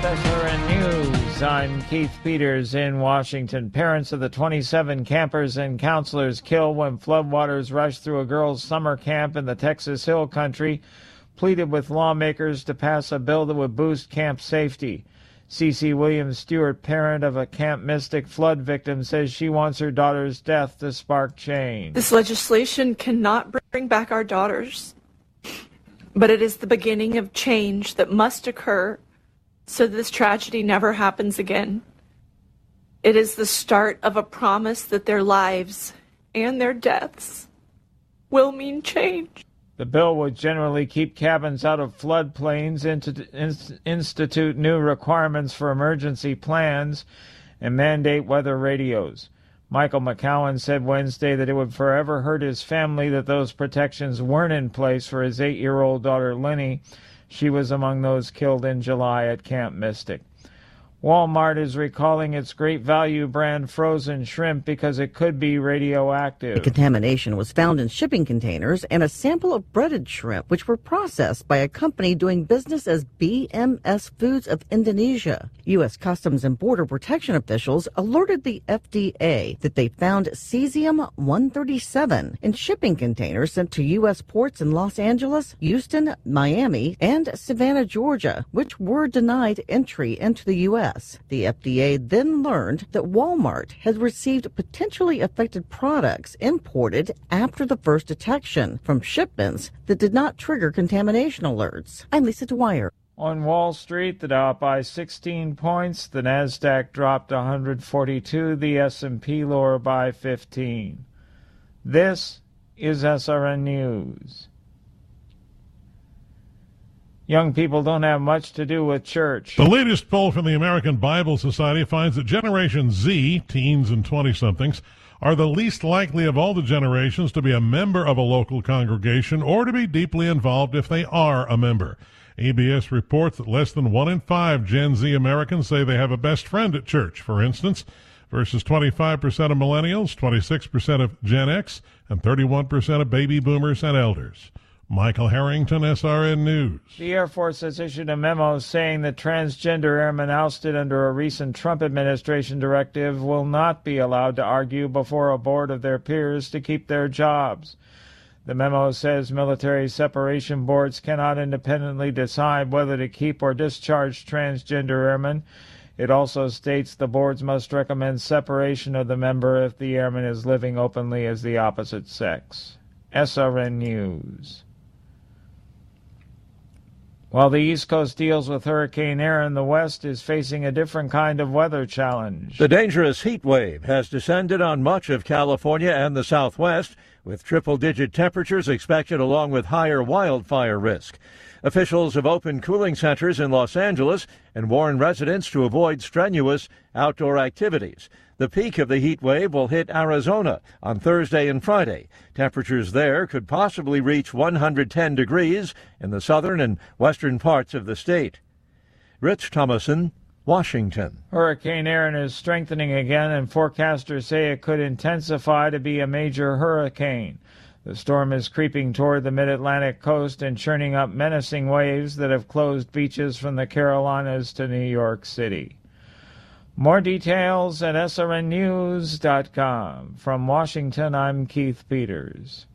SRN News. I'm Keith Peters in Washington. Parents of the 27 campers and counselors killed when floodwaters rushed through a girls' summer camp in the Texas Hill Country pleaded with lawmakers to pass a bill that would boost camp safety. Cece Williams Stewart, parent of a Camp Mystic flood victim, says she wants her daughter's death to spark change. This legislation cannot bring back our daughters, but it is the beginning of change that must occur so this tragedy never happens again. It is the start of a promise that their lives and their deaths will mean change. The bill would generally keep cabins out of floodplains, institute new requirements for emergency plans, and mandate weather radios. Michael McCowan said Wednesday that it would forever hurt his family that those protections weren't in place for his 8-year-old daughter, Lenny. She was among those killed in July at Camp Mystic. Walmart is recalling its Great Value brand frozen shrimp because it could be radioactive. The contamination was found in shipping containers and a sample of breaded shrimp, which were processed by a company doing business as BMS Foods of Indonesia. U.S. Customs and Border Protection officials alerted the FDA that they found cesium-137 in shipping containers sent to U.S. ports in Los Angeles, Houston, Miami, and Savannah, Georgia, which were denied entry into the U.S. The FDA then learned that Walmart had received potentially affected products imported after the first detection from shipments that did not trigger contamination alerts. I'm Lisa Dwyer. On Wall Street, the Dow up by 16 points, the Nasdaq dropped 142, the S&P lower by 15. This is SRN News. Young people don't have much to do with church. The latest poll from the American Bible Society finds that Generation Z, teens and 20-somethings, are the least likely of all the generations to be a member of a local congregation or to be deeply involved if they are a member. ABS reports that less than 1 in 5 Gen Z Americans say they have a best friend at church, for instance, versus 25% of millennials, 26% of Gen X, and 31% of baby boomers and elders. Michael Harrington, SRN News. The Air Force has issued a memo saying that transgender airmen ousted under a recent Trump administration directive will not be allowed to argue before a board of their peers to keep their jobs. The memo says military separation boards cannot independently decide whether to keep or discharge transgender airmen. It also states the boards must recommend separation of the member if the airman is living openly as the opposite sex. SRN News. While the East Coast deals with Hurricane Erin, the West is facing a different kind of weather challenge. The dangerous heat wave has descended on much of California and the Southwest, with triple-digit temperatures expected along with higher wildfire risk. Officials have opened cooling centers in Los Angeles and warned residents to avoid strenuous outdoor activities. The peak of the heat wave will hit Arizona on Thursday and Friday. Temperatures there could possibly reach 110 degrees in the southern and western parts of the state. Rich Thomason, Washington. Hurricane Erin is strengthening again, and forecasters say it could intensify to be a major hurricane. The storm is creeping toward the mid-Atlantic coast and churning up menacing waves that have closed beaches from the Carolinas to New York City. More details at srnnews.com. From Washington, I'm Keith Peters.